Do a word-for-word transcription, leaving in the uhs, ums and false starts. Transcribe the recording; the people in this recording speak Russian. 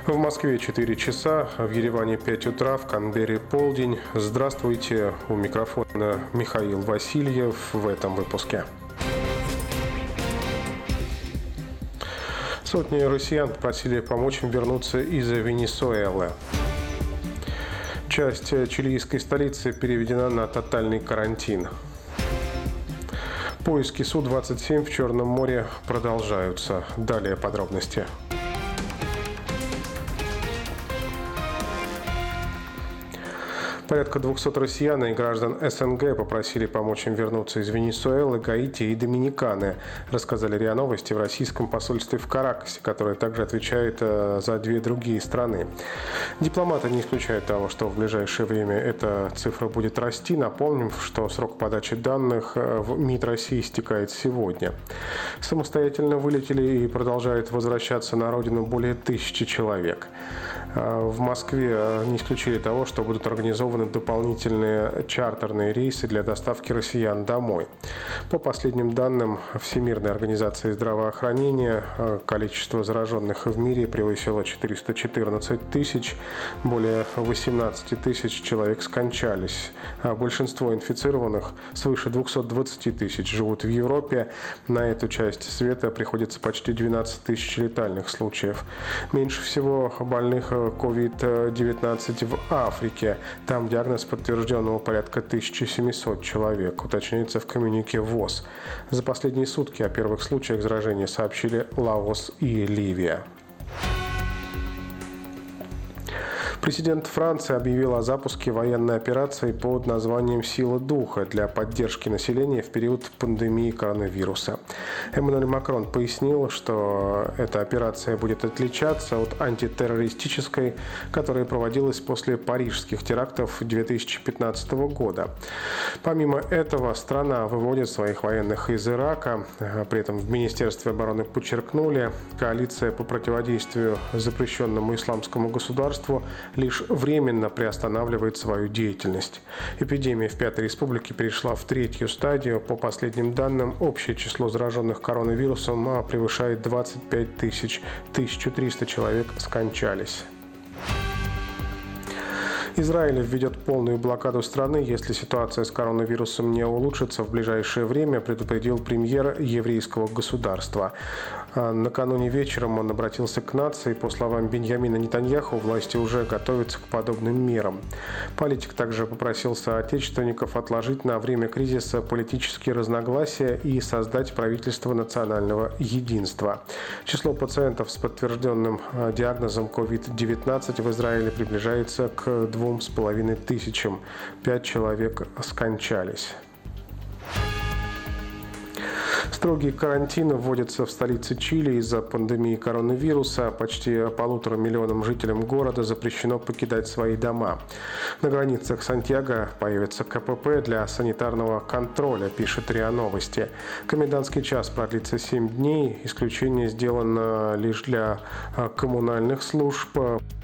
В Москве четыре часа, в Ереване пять утра, в Канберре полдень. Здравствуйте, у микрофона Михаил Васильев в этом выпуске. Сотни россиян попросили помочь им вернуться из Венесуэлы. Часть чилийской столицы переведена на тотальный карантин. Поиски Су двадцать семь в Черном море продолжаются. Далее подробности. Порядка двухсот россиян и граждан СНГ попросили помочь им вернуться из Венесуэлы, Гаити и Доминиканы, рассказали РИА Новости в российском посольстве в Каракасе, которое также отвечает за две другие страны. Дипломаты не исключают того, что в ближайшее время эта цифра будет расти. Напомним, что срок подачи данных в МИД России истекает сегодня. Самостоятельно вылетели и продолжают возвращаться на родину более тысячи человек. В Москве не исключили того, что будут организованы дополнительные чартерные рейсы для доставки россиян домой. По последним данным Всемирной организации здравоохранения, количество зараженных в мире превысило четыреста четырнадцать тысяч, более восемнадцать тысяч человек скончались. А большинство инфицированных, свыше двухсот двадцати тысяч, живут в Европе. На эту часть света приходится почти двенадцать тысяч летальных случаев. Меньше всего больных ковид девятнадцать в Африке. Там диагноз подтвержден у порядка тысяча семьсот человек, уточняется в коммюнике ВОЗ. За последние сутки о первых случаях заражения сообщили Лаос и Ливия. Президент Франции объявил о запуске военной операции под названием «Сила духа» для поддержки населения в период пандемии коронавируса. Эммануэль Макрон пояснил, что эта операция будет отличаться от антитеррористической, которая проводилась после парижских терактов две тысячи пятнадцатого года. Помимо этого, страна выводит своих военных из Ирака. При этом в Министерстве обороны подчеркнули, коалиция по противодействию запрещенному исламскому государству лишь временно приостанавливает свою деятельность. Эпидемия в Пятой Республике перешла в третью стадию. По последним данным, общее число зараженных коронавирусом превышает двадцать пять тысяч. тысяча триста человек скончались. Израиль введет полную блокаду страны, если ситуация с коронавирусом не улучшится в ближайшее время, предупредил премьер еврейского государства. Накануне вечером он обратился к нации. По словам Биньямина Нетаньяху, власти уже готовятся к подобным мерам. Политик также попросил соотечественников отложить на время кризиса политические разногласия и создать правительство национального единства. Число пациентов с подтвержденным диагнозом ковид девятнадцать в Израиле приближается к двум с половиной тысячам. Пять человек скончались. Строгие карантины вводятся в столице Чили из-за пандемии коронавируса. Почти полутора миллионам жителям города запрещено покидать свои дома. На границах Сантьяго появится ка пэ пэ для санитарного контроля, пишет РИА Новости. Комендантский час продлится семь дней. Исключение сделано лишь для коммунальных служб.